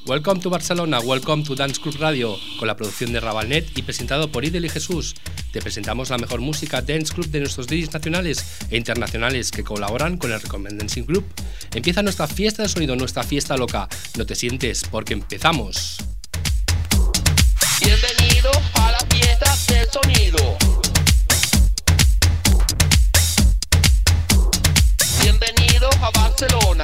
Welcome to Barcelona, welcome to Dance Club Radio, con la producción de Rabalnet y presentado por Idel y Jesús. Te presentamos la mejor música Dance Club de nuestros DJs nacionales e internacionales que colaboran con el Recommend Dancing Club. Empieza nuestra fiesta de sonido, nuestra fiesta loca. No te sientes porque empezamos. Bienvenido a la fiesta del sonido. Bienvenido a Barcelona,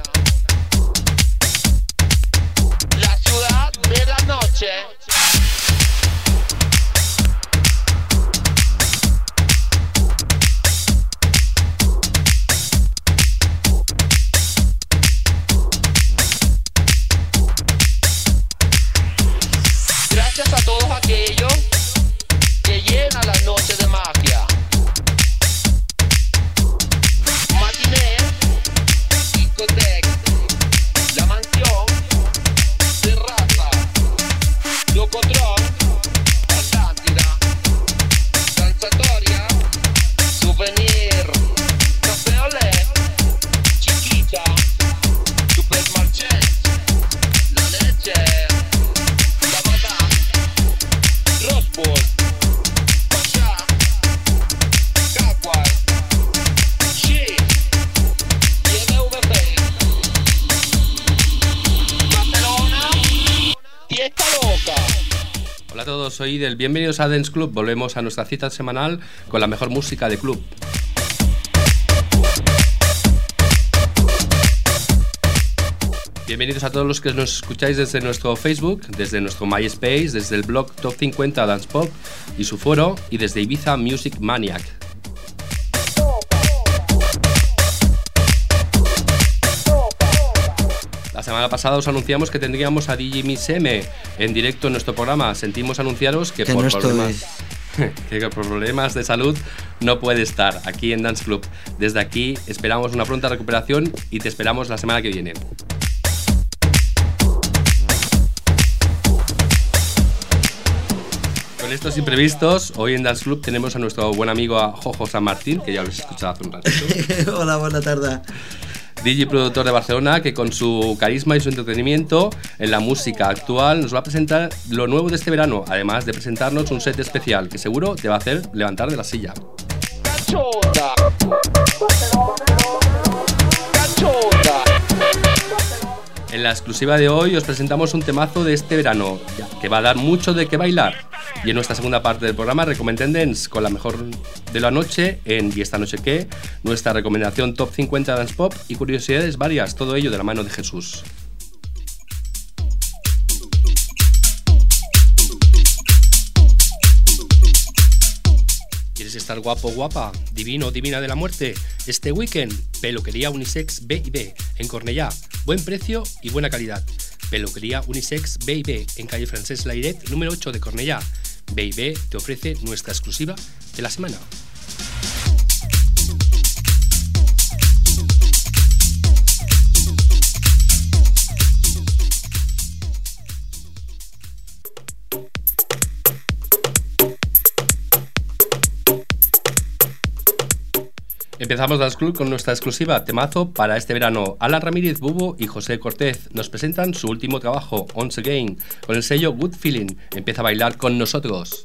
la ciudad de la noche. Gracias a todos aquellos que llenan las noches de magia. Matiné, discoteca, la mansión, terraza, Locotrón, Atlántida, Danzatoria, Souvenir, Café Olé, Chiquita, Supermarché, La Leche, La Madame, Rosbol, Pasha, Caguas, Shit, YBVP, Barcelona, fiesta loca. Hola a todos, soy Idel. Bienvenidos a Dance Club. Volvemos a nuestra cita semanal con la mejor música de club. Bienvenidos a todos los que nos escucháis desde nuestro Facebook, desde nuestro MySpace, desde el blog Top 50 Dance Pop y su foro, y desde Ibiza Music Maniac. La semana pasada os anunciamos que tendríamos a DJ Miss M en directo en nuestro programa. Sentimos anunciaros que por problemas de salud no puede estar aquí en Dance Club. Desde aquí esperamos una pronta recuperación y te esperamos la semana que viene. Con estos imprevistos, hoy en Dance Club tenemos a nuestro buen amigo a Jojo San Martín, que ya lo habéis escuchado hace un ratito. Hola, buena tarde. DJ productor de Barcelona, que con su carisma y su entretenimiento en la música actual nos va a presentar lo nuevo de este verano, además de presentarnos un set especial que seguro te va a hacer levantar de la silla. Cachonda. Cachonda. En la exclusiva de hoy os presentamos un temazo de este verano que va a dar mucho de qué bailar. Y en nuestra segunda parte del programa, Recommend Dance con la mejor de la noche en ¿Y esta noche qué?, nuestra recomendación Top 50 Dance Pop y curiosidades varias, todo ello de la mano de Jesús. ¿Quieres estar guapo, guapa, divino, divina de la muerte? Este weekend, Peluquería Unisex B&B en Cornellà. Buen precio y buena calidad. Peluquería Unisex B&B en calle Francesc Layret, número 8 de Cornellà. B&B te ofrece nuestra exclusiva de la semana. Empezamos Dance Club con nuestra exclusiva temazo para este verano. Alan Ramírez Bubo y José Cortez nos presentan su último trabajo, Once Again, con el sello Good Feeling. Empieza a bailar con nosotros.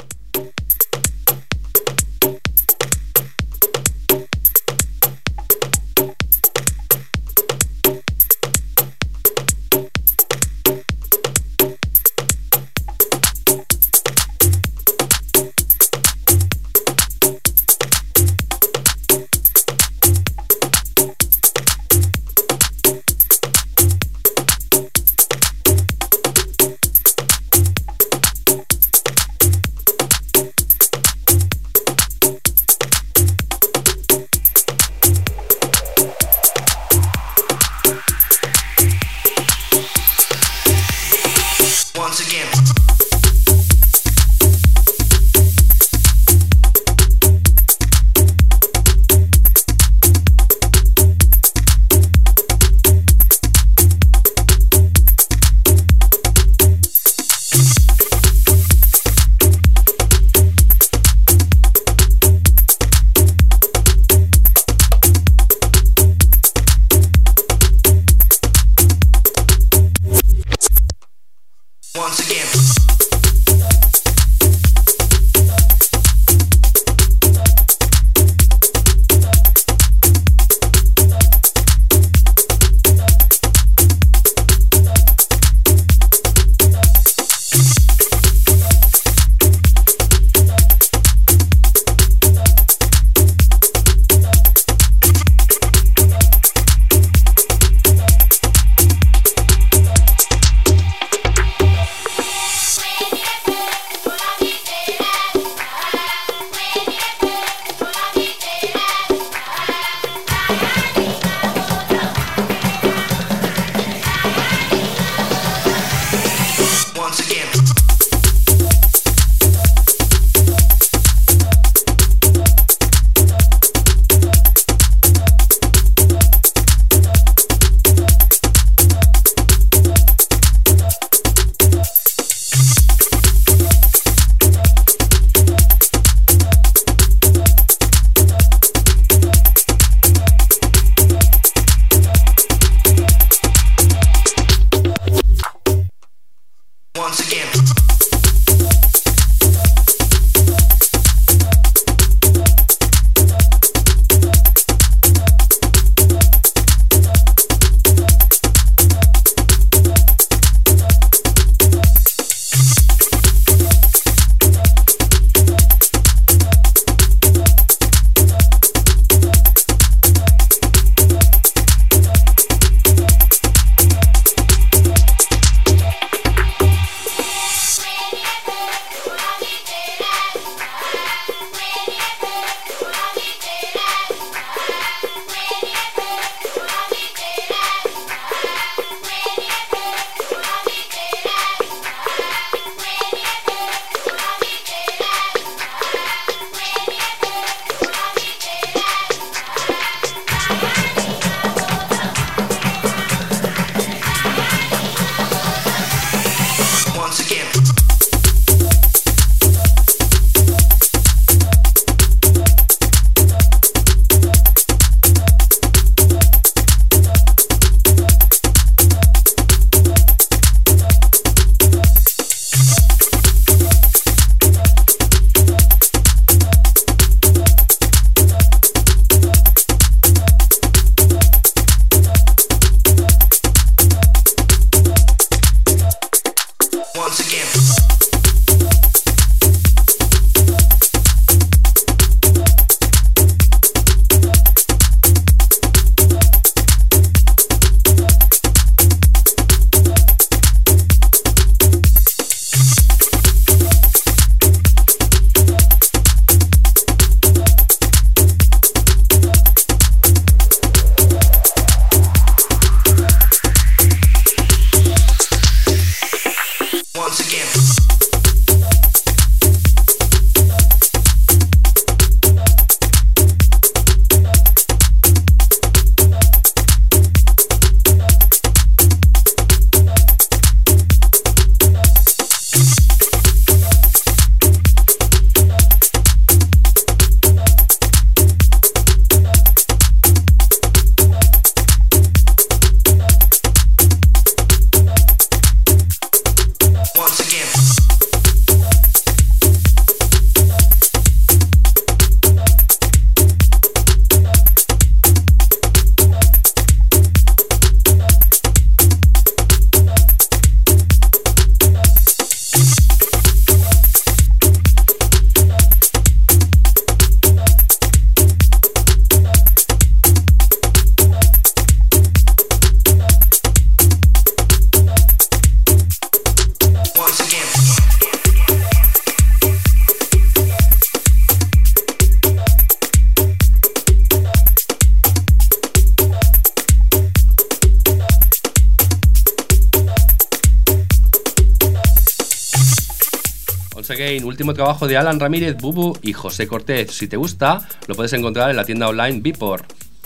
Again, último trabajo de Alan Ramírez, Bubu y José Cortez. Si te gusta, lo puedes encontrar en la tienda online Beatport.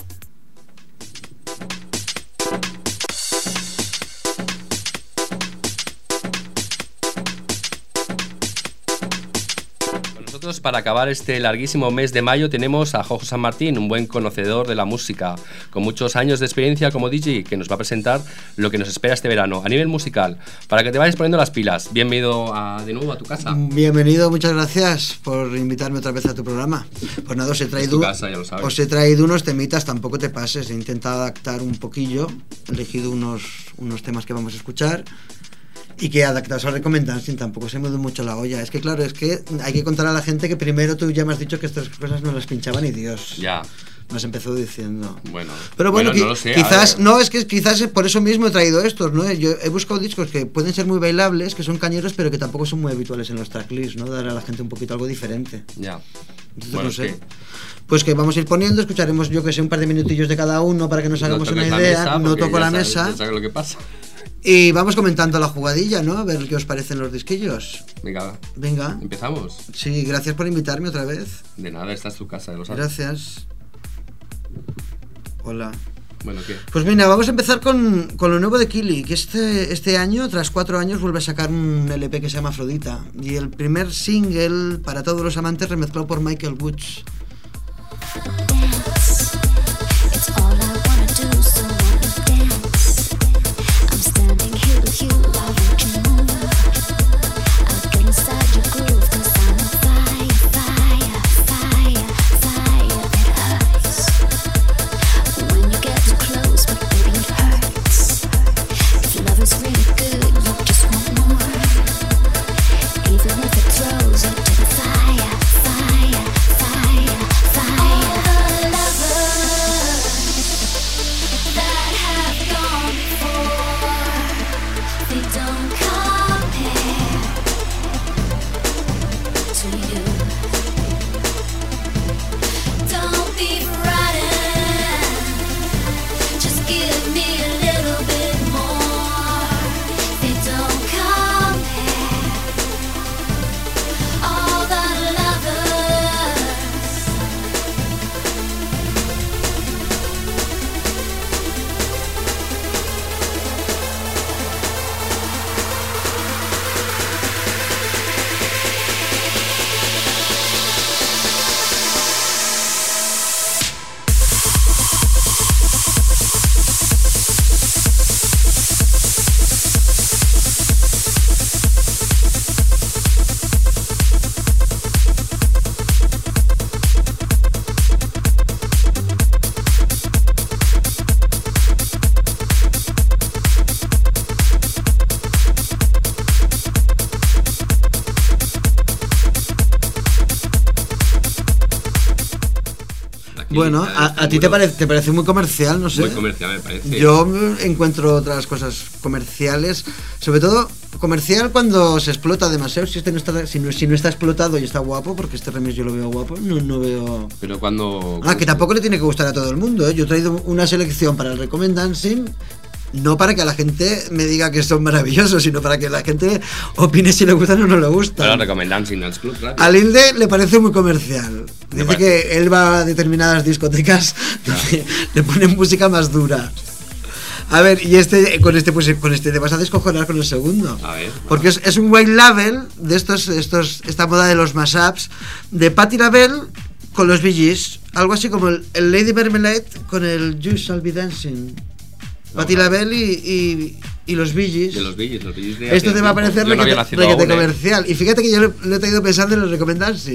Para acabar este larguísimo mes de mayo tenemos a Jojo San Martín, un buen conocedor de la música, con muchos años de experiencia como DJ, que nos va a presentar lo que nos espera este verano a nivel musical, para que te vayas poniendo las pilas. Bienvenido de nuevo a tu casa. Bienvenido, muchas gracias por invitarme otra vez a tu programa. Pues nada, os he traído unos temitas, tampoco te pases, he intentado adaptar un poquillo, he elegido unos temas que vamos a escuchar y que adaptados a Recomendancing, tampoco se me da mucho la olla. Es que claro, es que hay que contar a la gente que primero tú ya me has dicho que estas cosas no las pinchaba ni Dios. Ya. Nos empezó diciendo. Bueno, pero bueno, no lo sé, quizás por eso mismo he traído estos, ¿no? Yo he buscado discos que pueden ser muy bailables, que son cañeros, pero que tampoco son muy habituales en los tracklists, ¿no? Dar a la gente un poquito algo diferente. Ya. Entonces, bueno, no sé. Pues que vamos a ir poniendo, escucharemos yo que sé un par de minutillos de cada uno para que nos hagamos una idea. No toco la mesa. Ya sabes lo que pasa. Y vamos comentando la jugadilla, ¿no? A ver qué os parecen los disquillos. Venga. ¿Empezamos? Sí, gracias por invitarme otra vez. De nada, esta es tu casa, lo sabes. Gracias. Hola. Bueno, ¿qué? Pues mira, vamos a empezar con lo nuevo de Kili, que este año, tras 4 años, vuelve a sacar un LP que se llama Afrodita. Y el primer single, para todos los amantes, remezclado por Michael Woods. Bueno, a ti te parece muy comercial, no sé. Muy comercial me parece. Yo encuentro otras cosas comerciales, sobre todo comercial cuando se explota demasiado. Si no está explotado y está guapo, porque este remix yo lo veo guapo, no veo... Pero cuando... que tampoco le tiene que gustar a todo el mundo, ¿eh? Yo he traído una selección para el Recomendancing, no para que a la gente me diga que son maravillosos, sino para que la gente opine si le gustan o no le gustan. Pero Recomendancing Dance Club, claro. A Lilde le parece muy comercial. Dice que él va a determinadas discotecas donde le ponen música más dura. A ver, y con este te vas a descojonar con el segundo. A ver. Porque es un white label de esta moda de los mashups de Patti LaBelle con los Bee Gees. Algo así como el Lady Marmalade con el You Shall Be Dancing. Patti LaBelle y los Bee Gees. De los Bee Gees de esto te va a parecer requete comercial. Y fíjate que yo lo he traído pensando en el Recomendancing.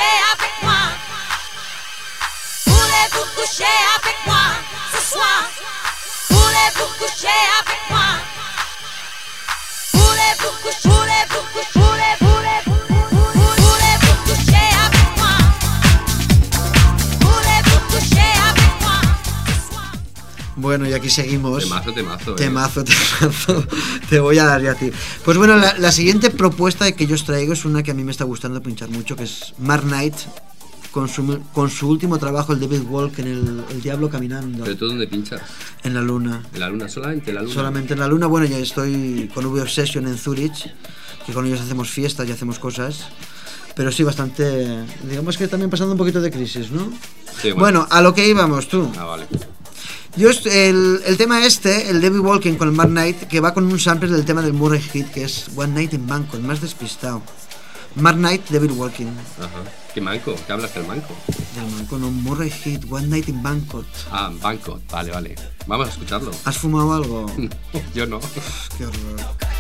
coucher avec moi? Voulez-vous coucher avec moi ce soir? Voulez-vous coucher avec moi? Voulez-vous coucher? Voulez-vous coucher? Voulez-vous coucher avec moi? Voulez-vous coucher avec moi ce soir? Bueno, y aquí seguimos. Temazo. Temazo. Te voy a dar ya a ti. Pues bueno, la siguiente propuesta que yo os traigo es una que a mí me está gustando pinchar mucho, que es Mark Knight con su último trabajo, el David Walk, en el Diablo Caminando. ¿Pero tú dónde pinchas? En la Luna. ¿En la Luna? ¿Solamente en la Luna? Solamente en la Luna. Bueno, ya estoy con V-Obsession en Zurich, que con ellos hacemos fiestas y hacemos cosas. Pero sí, bastante... Digamos que también pasando un poquito de crisis, ¿no? Sí, bueno, a lo que íbamos, tú. Ah, vale. Yo el tema el David Walking con el Mark Knight, que va con un sample del tema del Murray Heat, que es One Night in Bangkok, más despistado. Mark Knight, David Walking. Ajá. ¿Qué manco? ¿Qué hablas del manco? Del manco, no, Murray Heat, One Night in Bangkok. Ah, Bangkok, vale. Vamos a escucharlo. ¿Has fumado algo? Yo no. Qué horror.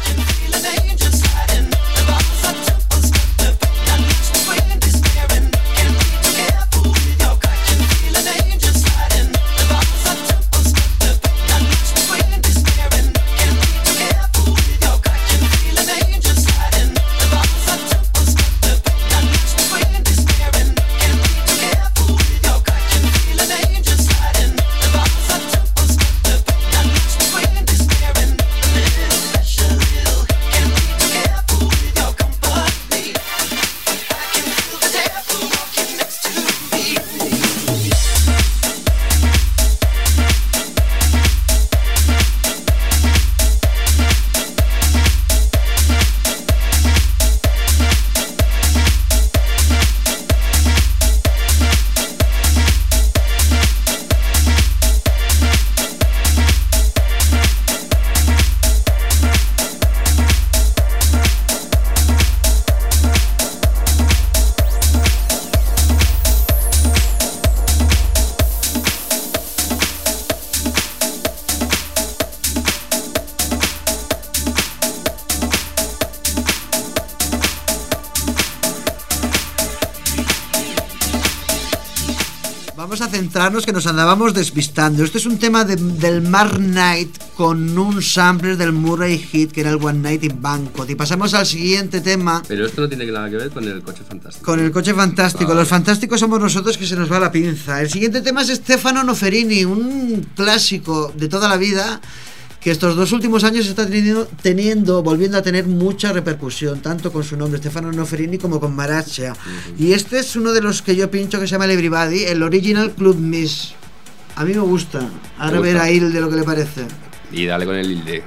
Vamos a centrarnos, que nos andábamos despistando. Este es un tema del Mark Knight con un sampler del Murray Heat, que era el One Night in Bangkok. Y pasamos al siguiente tema. Pero esto no tiene nada que ver con el Coche Fantástico. Con el Coche Fantástico. Vale. Los fantásticos somos nosotros, que se nos va la pinza. El siguiente tema es Stefano Noferini, un clásico de toda la vida, que estos 2 últimos años está volviendo a tener mucha repercusión, tanto con su nombre, Stefano Noferini, como con Maraccia. Y este es uno de los que yo pincho, que se llama el Everybody, el Original Club Miss. A mí me gusta. Ahora ver a Hilde lo que le parece. Y dale con el Hilde.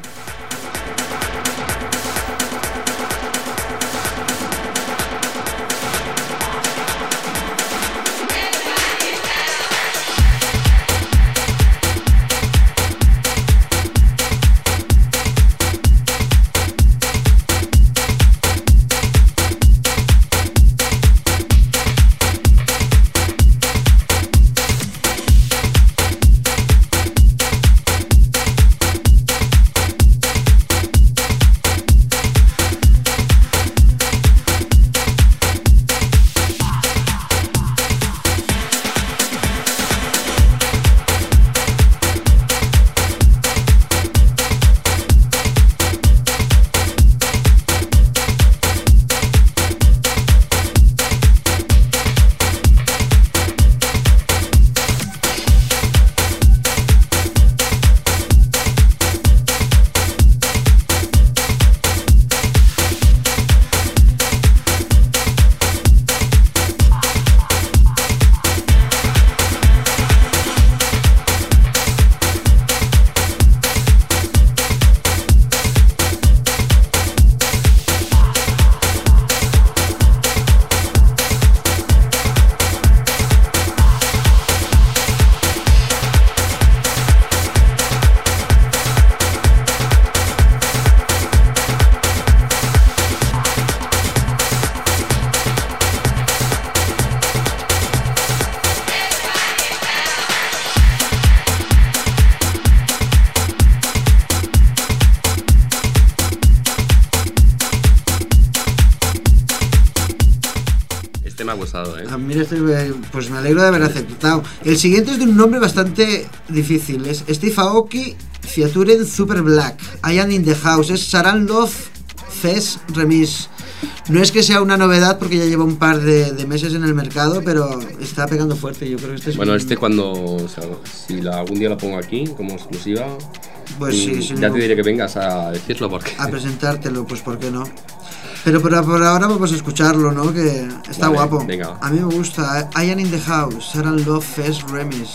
pasado, ¿eh? Mira, pues me alegro de haber aceptado. El siguiente es de un nombre bastante difícil. Es Steve Aoki featuring Super Black. I Am in the House. Es Saran Love Fest Remix. No es que sea una novedad porque ya lleva un par de meses en el mercado, pero está pegando fuerte. Yo creo que este es cuando, o sea, si algún día lo pongo aquí como exclusiva, pues sí, ya te diré que vengas a decirlo porque a presentártelo, pues por qué no. Pero por ahora vamos a escucharlo, ¿no? Que está guapo. Venga. A mí me gusta. I Am in the House, Saran Love Fest Remix.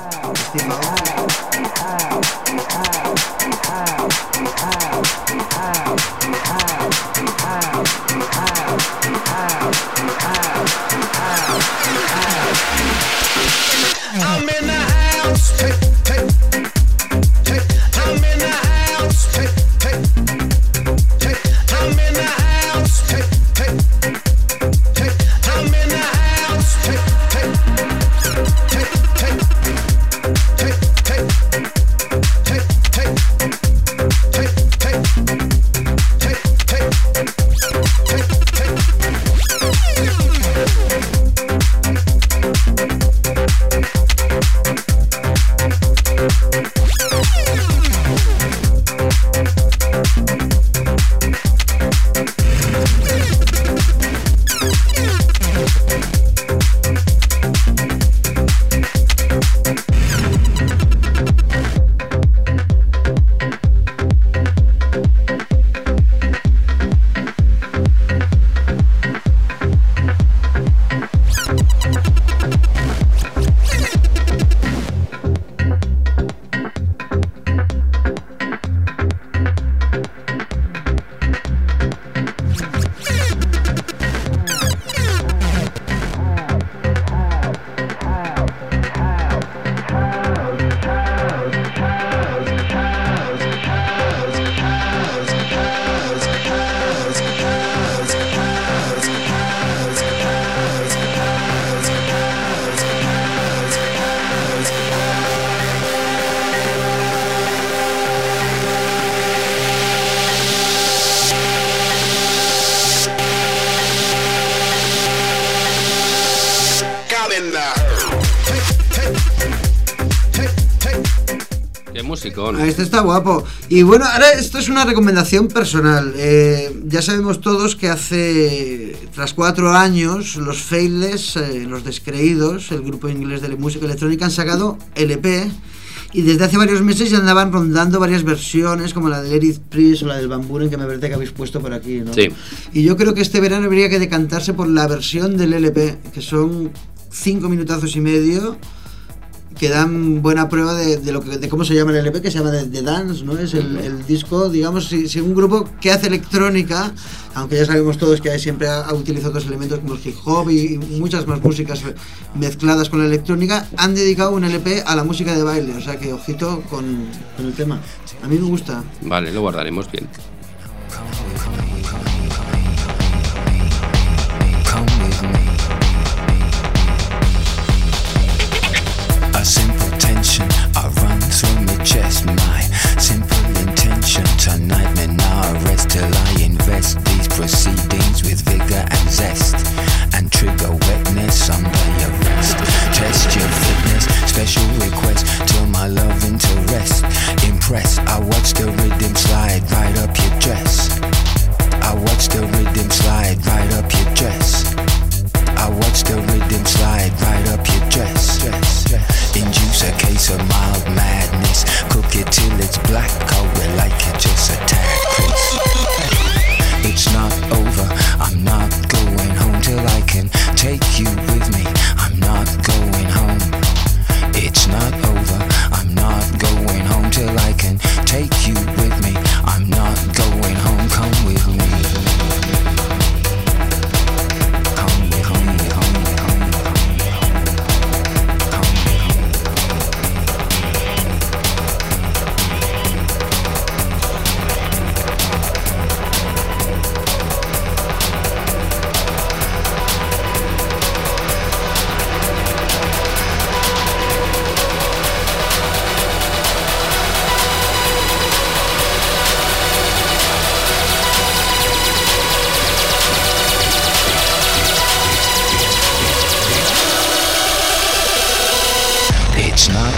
I'm in the house, hey, hey, hey. I'm in the house, hey, hey, hey. I'm in the house, hey, hey, hey. I'm in the house, hey, hey, hey, hey, hey, hey, Qué musicón. Este está guapo. Y bueno, ahora esto es una recomendación personal. Ya sabemos todos que tras 4 años, los Faithless, los Descreídos, el grupo inglés de música electrónica, han sacado LP. Y desde hace varios meses ya andaban rondando varias versiones, como la de Eric Priest o la del Van Buren, que me parece que habéis puesto por aquí, ¿no? Sí. Y yo creo que este verano habría que decantarse por la versión del LP, que son 5 minutazos y medio, que dan buena prueba de cómo se llama el LP, que se llama The Dance, ¿no? Es el disco, digamos, si un grupo que hace electrónica, aunque ya sabemos todos que siempre ha utilizado otros elementos como el hip hop y muchas más músicas mezcladas con la electrónica, han dedicado un LP a la música de baile, o sea que ojito con el tema. A mí me gusta. Vale, lo guardaremos bien. Simple tension, I run through my chest. My simple intention tonight, may not rest till I invest these proceedings with vigor and zest, and trigger wetness under your rest. Test your fitness, special request till my love into rest. Impressed, I watch the rhythm slide right up your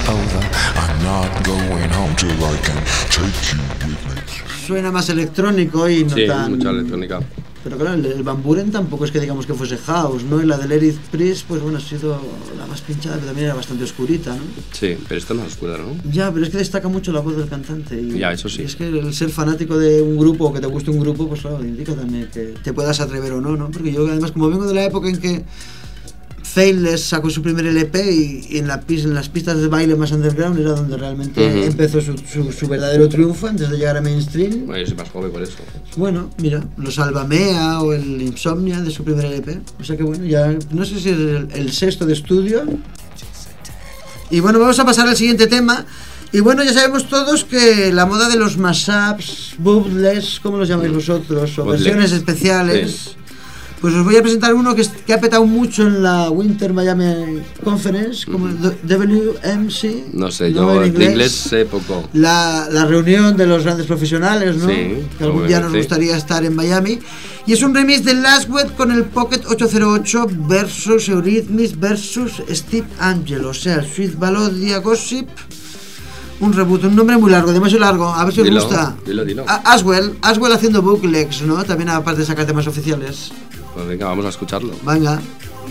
over. I'm not going home till I can take you with me. Suena más electrónico y no Sí, tan... mucha electrónica. Pero claro, el Van Buren tampoco es que digamos que fuese house, ¿no? Y la de Eric Priest, pues bueno, ha sido la más pinchada, pero también era bastante oscurita, ¿no? Sí, pero esta es más oscura, ¿no? Ya, pero es que destaca mucho la voz del cantante. Y, ya, eso sí. Y es que el ser fanático de un grupo o que te guste un grupo, pues claro, indica también que te puedas atrever o no, ¿no? Porque yo además, como vengo de la época en que Faithless sacó su primer LP y en las pistas de baile más underground era donde realmente empezó su verdadero triunfo antes de llegar a mainstream. Bueno, yo soy más joven por eso. Bueno, mira, los Albamea o el Insomnia de su primer LP. O sea que bueno, ya no sé si es el sexto de estudio. Y bueno, vamos a pasar al siguiente tema. Y bueno, ya sabemos todos que la moda de los mashups, bootlegs, ¿cómo los llamáis vosotros? O versiones especiales. Sí. Pues os voy a presentar uno que ha petado mucho en la Winter Miami Conference, como el WMC. No sé, yo en inglés sé poco. La reunión de los grandes profesionales, ¿no? Sí, que algún día nos gustaría estar en Miami. Y es un remix de Lastwet con el Pocket 808 versus Eurythmics versus Steve Angelo. O sea, Sweet Valodia Gossip. Un reboot, un nombre muy largo, demasiado largo. A ver si os gusta. Dilo. Aswell haciendo bootlegs, ¿no? También aparte de sacar temas oficiales. Pues venga, vamos a escucharlo. Venga.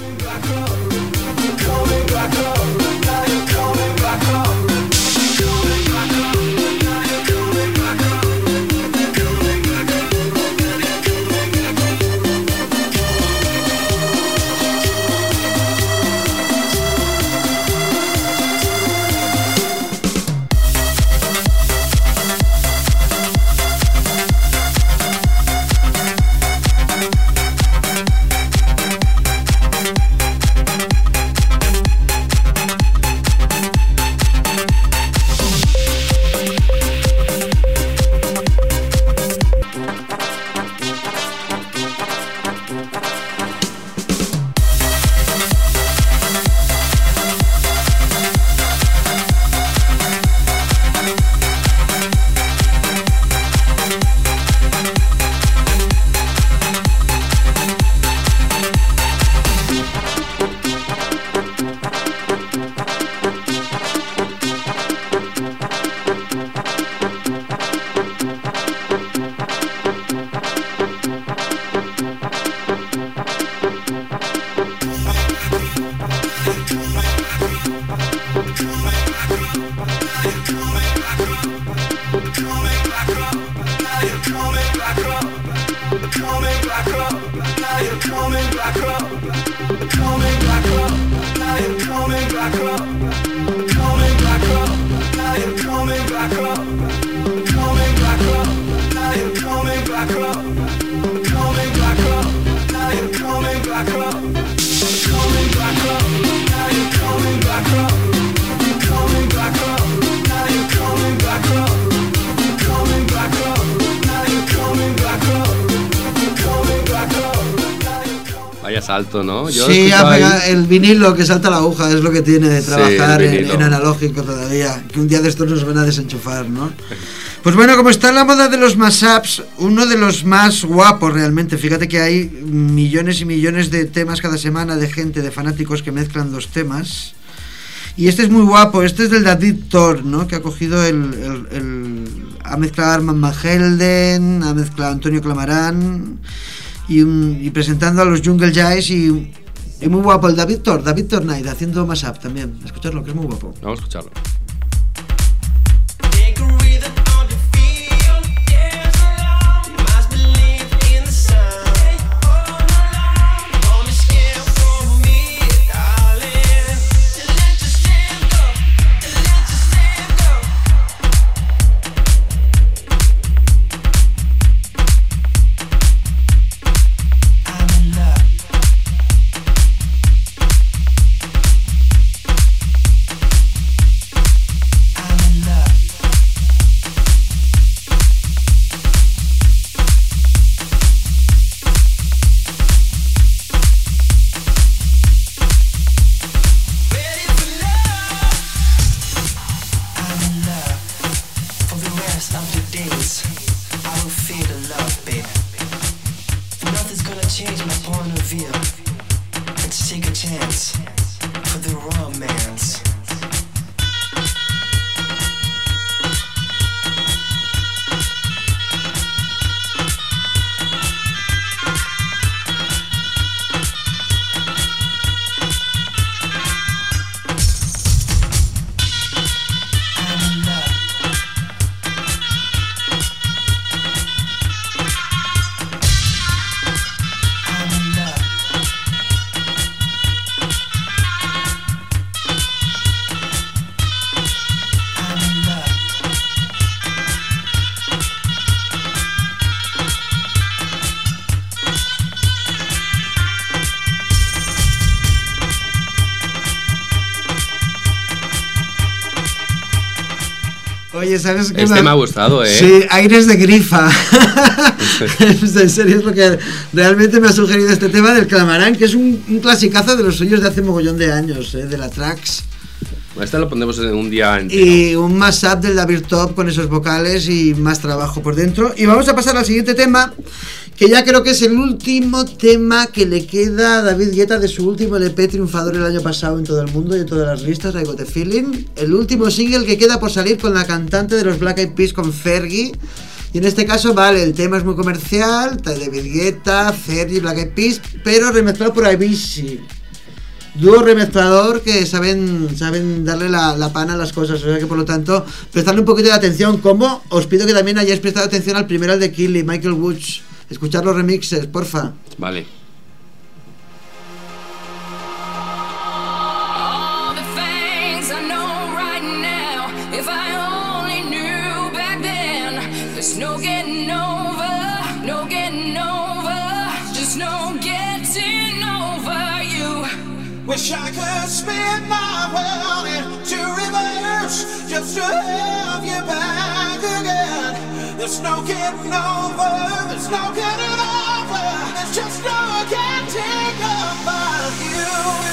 Vaya salto, ¿no? Sí, el vinilo que salta la aguja es lo que tiene de trabajar en analógico todavía. Que un día de estos nos van a desenchufar, ¿no? Pues bueno, como está la moda de los mashups, uno de los más guapos realmente. Fíjate que hay millones y millones de temas cada semana de gente, de fanáticos que mezclan dos temas. Y este es muy guapo, este es del David Thor, ¿no? Que ha cogido ha mezclado a Armand Van Helden, ha mezclado a Antonio Clamarán y presentando a los Jungle Jives y muy guapo el David Thor Night haciendo mashup también. Escucharlo, que es muy guapo. Vamos a escucharlo. Oye, ¿sabes qué? Este me ha gustado, ¿eh? Sí, aires de grifa. En serio, es lo que realmente me ha sugerido este tema del Clamarán, que es un clasicazo de los suyos de hace mogollón de años, de la Trax. Esta lo pondremos en un día entero. Y un mashup del David Top con esos vocales y más trabajo por dentro. Y vamos a pasar al siguiente tema, que ya creo que es el último tema que le queda a David Guetta de su último LP triunfador el año pasado en todo el mundo y en todas las listas, I Got the Feeling. El último single que queda por salir con la cantante de los Black Eyed Peas, con Fergie. Y en este caso, vale, el tema es muy comercial, David Guetta, Fergie, Black Eyed Peas, pero remezclado por Avicii. Dúo remezclador que saben darle la pana a las cosas, o sea que por lo tanto prestarle un poquito de atención, como os pido que también hayáis prestado atención al primero, al de Killy, Michael Woods. Escuchar los remixes, porfa. Vale. Wish I could spin my world into reverse just to have you back again. There's no getting over, there's no getting over, there's just no getting over you.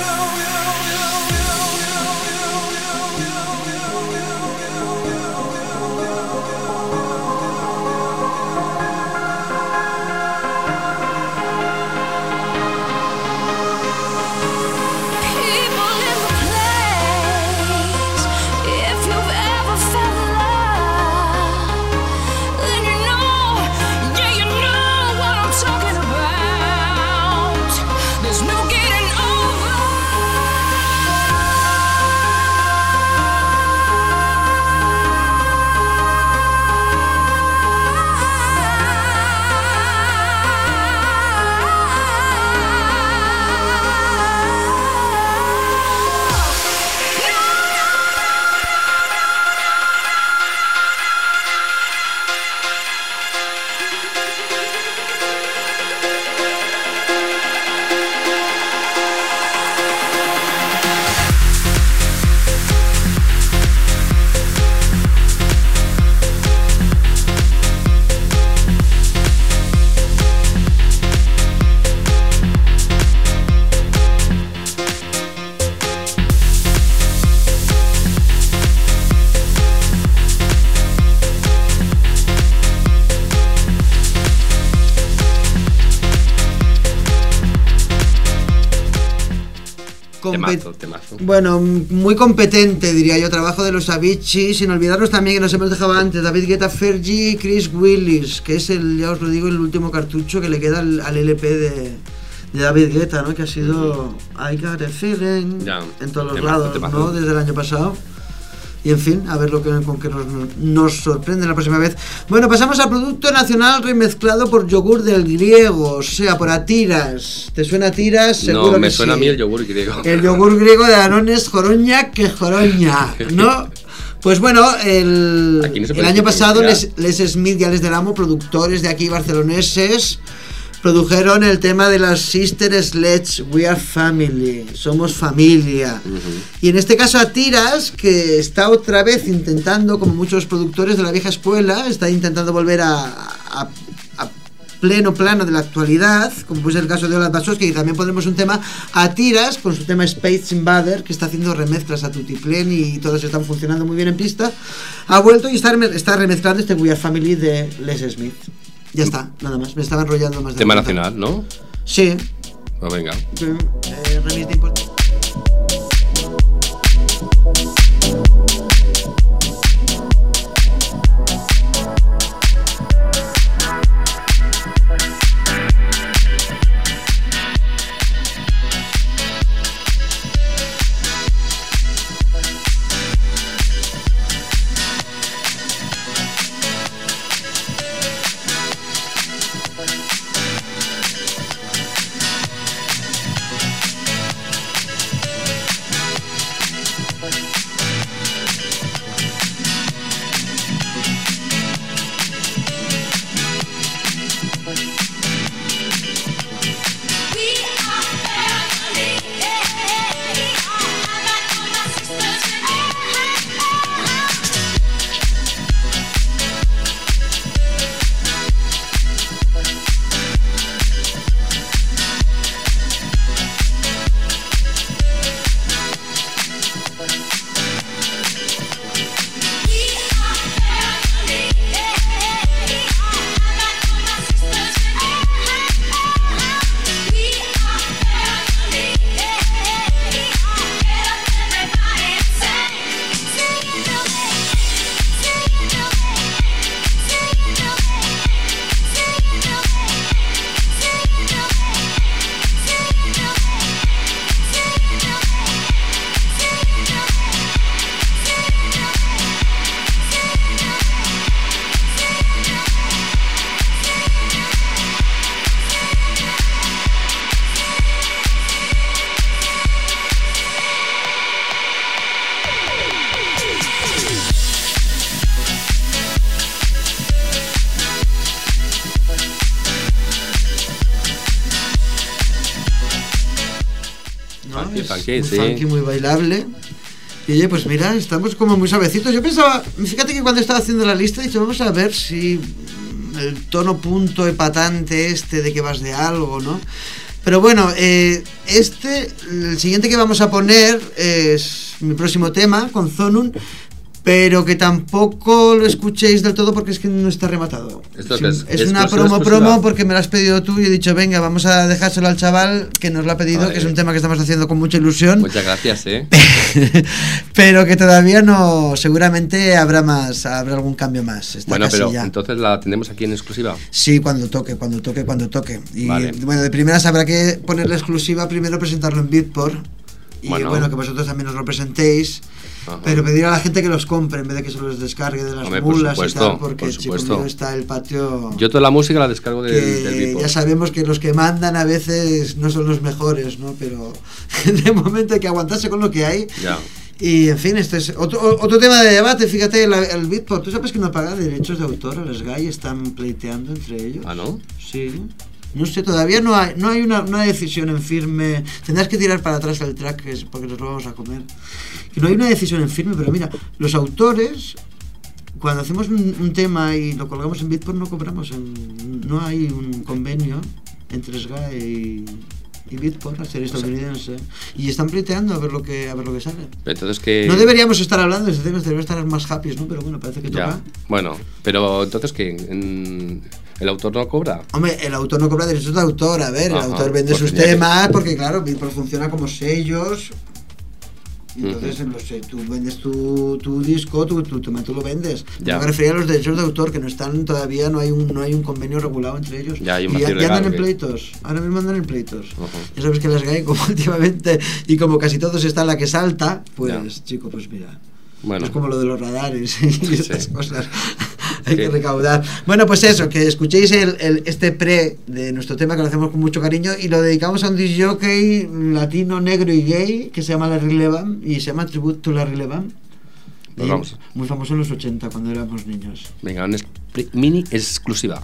Temazo. Bueno, muy competente, diría yo. Trabajo de los Avicii, sin olvidarnos también que nos hemos dejado antes David Guetta, Fergie y Chris Willis, que es ya os lo digo, el último cartucho que le queda al LP de David Guetta, ¿no? Que ha sido I Got a Feeling en todos los lados, ¿no? Desde el año pasado. Y en fin, a ver con qué nos sorprende la próxima vez. Bueno, pasamos al producto nacional remezclado por yogur del griego, o sea, por Atiras. ¿Te suena Atiras? Seguro no, me que suena sí. A mí el yogur griego. El yogur griego de Danone es joroña que joroña, ¿no? Pues bueno, el año pasado Les Smith y Alex del Amo, productores de aquí barceloneses, produjeron el tema de las Sister Sledge, We Are Family, somos familia. Y en este caso Atiras, que está otra vez intentando, como muchos productores de la vieja escuela, está intentando volver a pleno plano de la actualidad, como pues el caso de Olaf Basowski, y también pondremos un tema Atiras con su tema Space Invader, que está haciendo remezclas a tutiplén y todos están funcionando muy bien en pista. Ha vuelto y está remezclando este We Are Family de Les Smith. Ya está, nada más. Me estaba enrollando más de tema nacional, ¿no? Sí. Pues venga. Remite importante. funky, muy sí. funky, muy bailable. Y oye, pues mira, estamos como muy suavecitos. Yo pensaba, fíjate que cuando estaba haciendo la lista, he dicho, vamos a ver si el tono punto epatante de que vas de algo, ¿no? Pero bueno, el siguiente que vamos a poner es mi próximo tema, con Zonun, pero que tampoco lo escuchéis del todo porque es que no está rematado. ¿Esto qué es? Es una promo porque me lo has pedido tú y he dicho, venga, vamos a dejárselo al chaval que nos lo ha pedido, que es un tema que estamos haciendo con mucha ilusión. Muchas gracias, Pero que todavía no, seguramente habrá algún cambio más. Bueno, pero entonces la tendremos aquí en exclusiva. Sí, cuando toque. Y vale. Bueno, de primeras habrá que poner la exclusiva, primero presentarlo en Beatport. Y bueno, que vosotros también os lo presentéis. Ajá. Pero pedir a la gente que los compre en vez de que se los descargue de las mulas y tal, porque chico mío, está el patio. Yo toda la música la descargo del Beatport. Ya sabemos que los que mandan a veces no son los mejores, ¿no? Pero de momento hay que aguantarse con lo que hay. Ya. Y en fin, este es otro tema de debate. Fíjate, el Beatport, ¿tú sabes que no paga derechos de autor a las GAI? Están pleiteando entre ellos. ¿Ah, no? Sí. No sé, todavía no hay una decisión en firme. Tendrás que tirar para atrás el track porque nos lo vamos a comer. Que no hay una decisión en firme, pero mira, los autores, cuando hacemos un tema y lo colgamos en Beatport, no cobramos. No hay un convenio entre SGAE y Beatport, la serie estadounidense, y están pleiteando a ver lo que sale. Entonces que no deberíamos estar hablando de ese tema, deberíamos estar más happy, ¿no? Pero bueno, parece que toca. Bueno, pero entonces que ¿el autor no cobra? Hombre, el autor no cobra derechos de autor. A ver, el autor vende sus temas porque claro, Beatport funciona como sellos. Y entonces tú vendes tu disco, tu tema tú lo vendes. Yo me refería a los derechos de autor que no están todavía, no hay un convenio regulado entre ellos. Ya andan en pleitos. Ahora mismo andan en pleitos. Ya sabes que las GAE, como últimamente y como casi todos está la que salta, pues chico, pues mira. Bueno. Es como lo de los radares y estas cosas. Hay que recaudar. Bueno, pues eso, que escuchéis este pre de nuestro tema que lo hacemos con mucho cariño y lo dedicamos a un disc jockey latino, negro y gay que se llama Larry Levan y se llama Tribute to Larry Levan. Vamos. Muy famoso en los 80 cuando éramos niños. Venga, una mini exclusiva.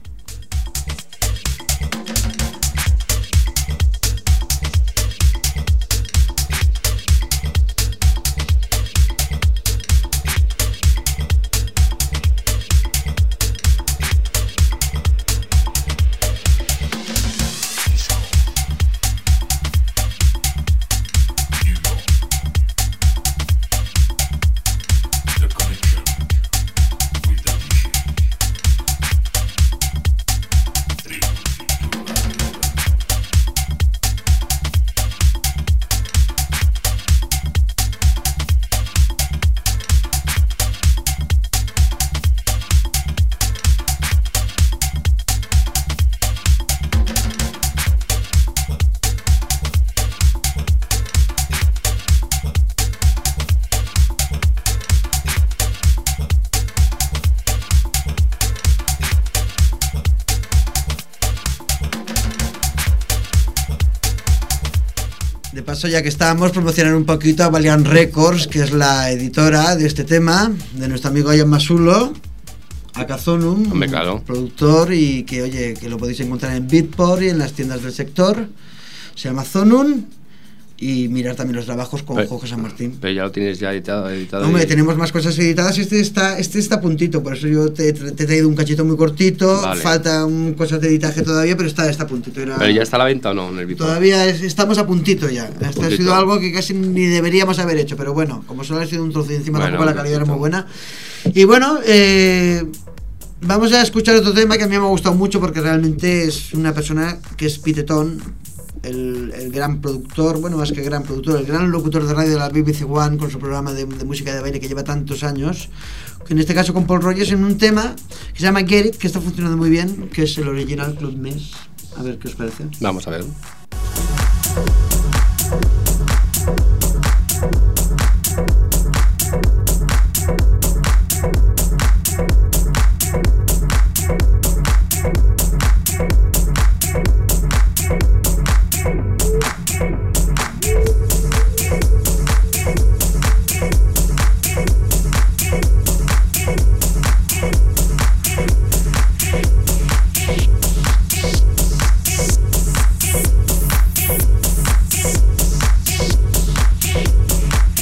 Paso, ya que estábamos, promocionar un poquito a Valiant Records, que es la editora de este tema, de nuestro amigo Ayan Masulo, aka Zonun, productor, y que oye, que lo podéis encontrar en Beatport y en las tiendas del sector. Se llama Zonun. Y mirar también los trabajos con Jorge San Martín. Pero ya lo tienes ya editado. Hombre, tenemos más cosas editadas. Este está a puntito, por eso yo te he traído un cachito muy cortito. Vale. Falta cosas de editaje todavía, pero está a puntito. ¿Pero ya está a la venta o no en el Beatport? Todavía estamos a puntito ya. Esto ha sido algo que casi ni deberíamos haber hecho, pero bueno, como solo ha sido un trozo y encima tampoco la calidad era muy buena. Y bueno, vamos a escuchar otro tema que a mí me ha gustado mucho porque realmente es una persona que es Pete Tong, el gran productor, bueno, más que gran productor, el gran locutor de radio de la BBC One con su programa de música de baile que lleva tantos años, que en este caso con Paul Rogers, en un tema que se llama Get It, que está funcionando muy bien, que es el original Club Mess. A ver qué os parece. Vamos a ver.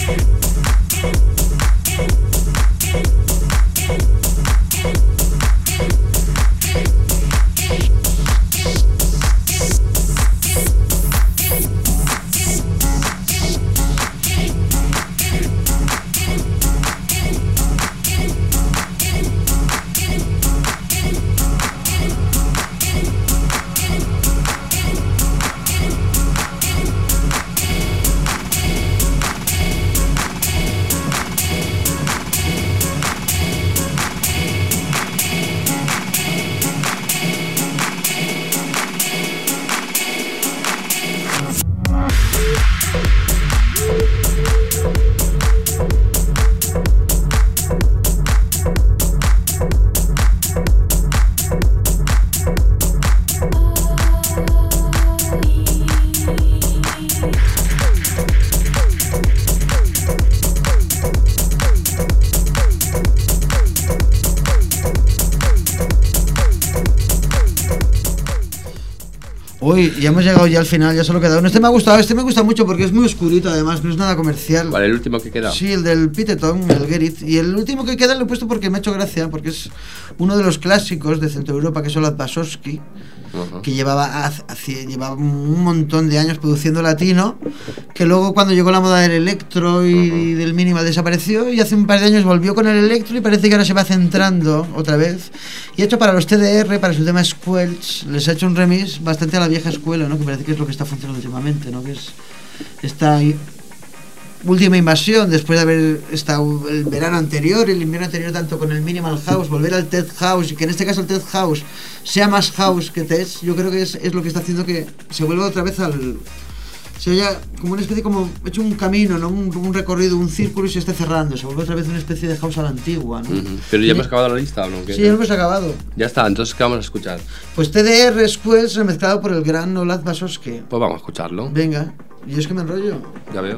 Uy, ya hemos llegado ya al final, ya solo queda uno. Este me ha gustado, este me gusta mucho porque es muy oscurito además, no es nada comercial. ¿Cuál, el último que queda? Sí, el del Piteton, el Gerrit. Y el último que queda lo he puesto porque me ha hecho gracia, porque es uno de los clásicos de Centro Europa, que es Olaf Basowski, que llevaba un montón de años produciendo latino, que luego cuando llegó la moda del electro y del minimal desapareció, y hace un par de años volvió con el electro y parece que ahora se va centrando otra vez. Y ha hecho para los TDR, para su tema Squelch, les ha hecho un remix bastante a la vieja escuela, ¿no? Que parece que es lo que está funcionando últimamente, ¿no? Que es esta última invasión después de haber estado el verano anterior, el invierno anterior, tanto con el Minimal House, volver al Tech House, y que en este caso el Tech House sea más house que tech. Yo creo que es lo que está haciendo que se vuelva otra vez se haya como una especie, como hecho un camino, ¿no? Un recorrido, un círculo, y se esté cerrando, se vuelve otra vez una especie de house a la antigua, ¿no? Pero ya hemos acabado la lista, ¿o no? Sí, ya hemos acabado. Ya está, entonces ¿qué vamos a escuchar? Pues TDR Squelch remezclado por el gran Olaf Basowski. Pues vamos a escucharlo. Venga, y es que me enrollo. Ya veo.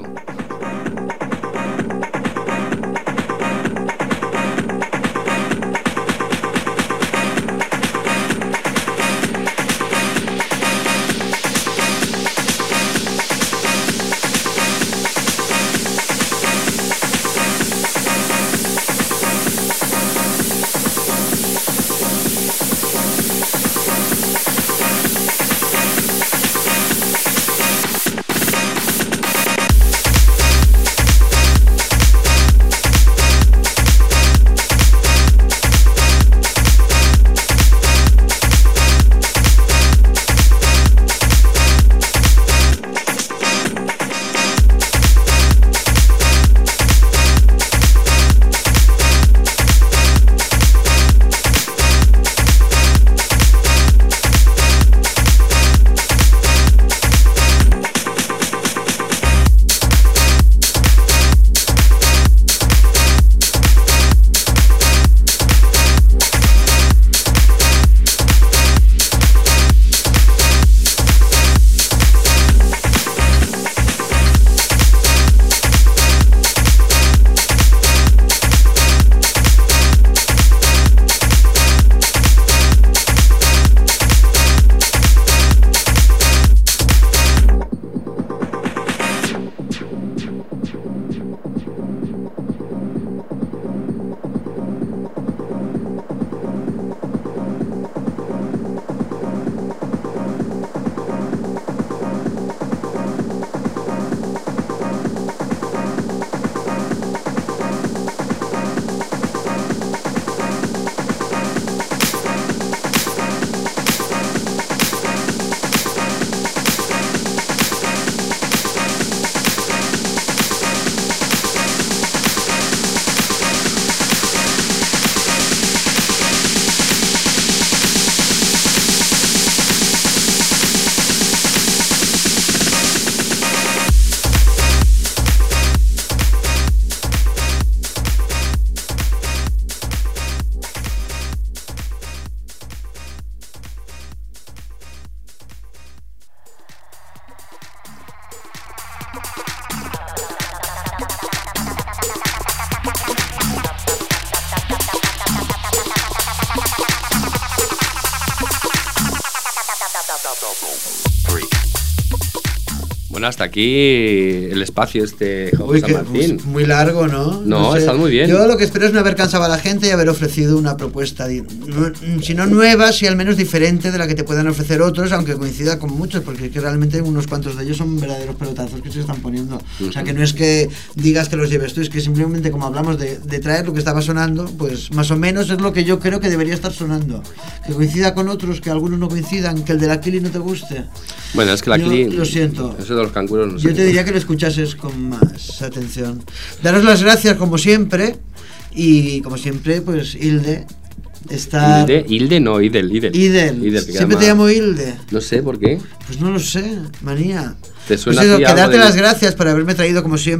Bueno, hasta aquí el espacio este Uy, San Martín. Muy largo, ¿no? No, sé. estás muy bien. Yo lo que espero es no haber cansado a la gente y haber ofrecido una propuesta, si no nueva, si al menos diferente de la que te puedan ofrecer otros, aunque coincida con muchos, porque es que realmente unos cuantos de ellos son verdaderos pelotazos que se están poniendo. O sea, que no es que digas que los lleves tú, es que simplemente como hablamos de traer lo que estaba sonando, pues más o menos es lo que yo creo que debería estar sonando. Que coincida con otros, que algunos no coincidan, que el de la Kili no te guste. Bueno, es que la Kili... Lo siento. Eso de los canguros no sé. Yo te diría que lo escuchases con más atención. Daros las gracias como siempre. Y como siempre, pues Hilde está... Hilde no, Idel. Siempre te llamo Hilde. No sé por qué. Pues no lo sé, manía. ¿Te suena pues eso, a ti que algo darte de- las gracias por haberme traído como siempre